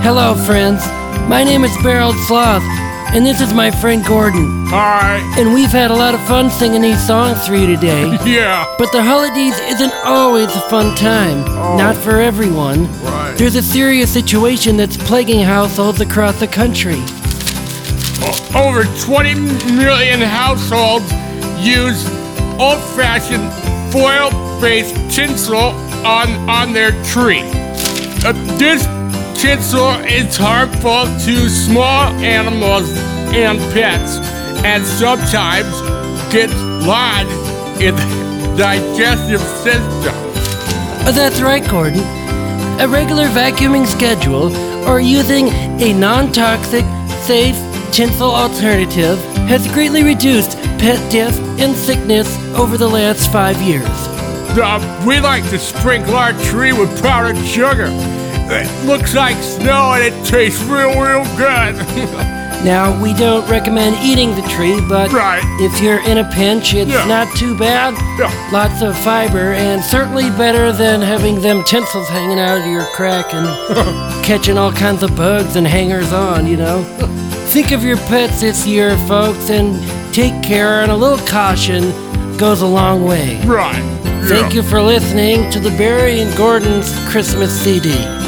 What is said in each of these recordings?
Hello, friends. My name is Barreled Sloth, and this is my friend Gordon. Hi. And we've had a lot of fun singing these songs for you today. Yeah. But the holidays isn't always a fun time. Not for everyone. Right. There's a serious situation that's plaguing households across the country. Over 20 million households use old-fashioned foil-based tinsel on their tree. This tinsel is harmful to small animals and pets, and sometimes gets lodged in the digestive system. That's right, Gordon. A regular vacuuming schedule or using a non-toxic, safe tinsel alternative has greatly reduced pet death and sickness over the last 5 years. We like to sprinkle our tree with powdered sugar. It looks like snow and it tastes real good. Now, we don't recommend eating the tree, but Right. if you're in a pinch, it's Yeah. not too bad. Yeah. Lots of fiber, and certainly better than having them tinsels hanging out of your crack and catching all kinds of bugs and hangers-on, you know? Think of your pets this year, folks, and take care, and a little caution goes a long way. Right. Thank you for listening to the Barry and Gordon's Christmas CD.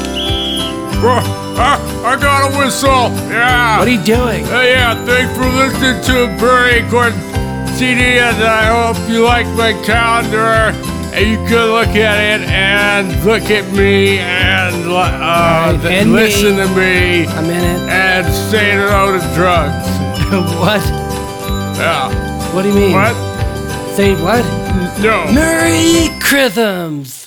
I got a whistle. Yeah. What are you doing? Yeah, thanks for listening to Barry Gordon CD, and I hope you like my calendar. And you can look at it and look at me and and listen to me A minute. and say no to drugs. What? Yeah. What do you mean? What? Say what? No. Merry Christmas!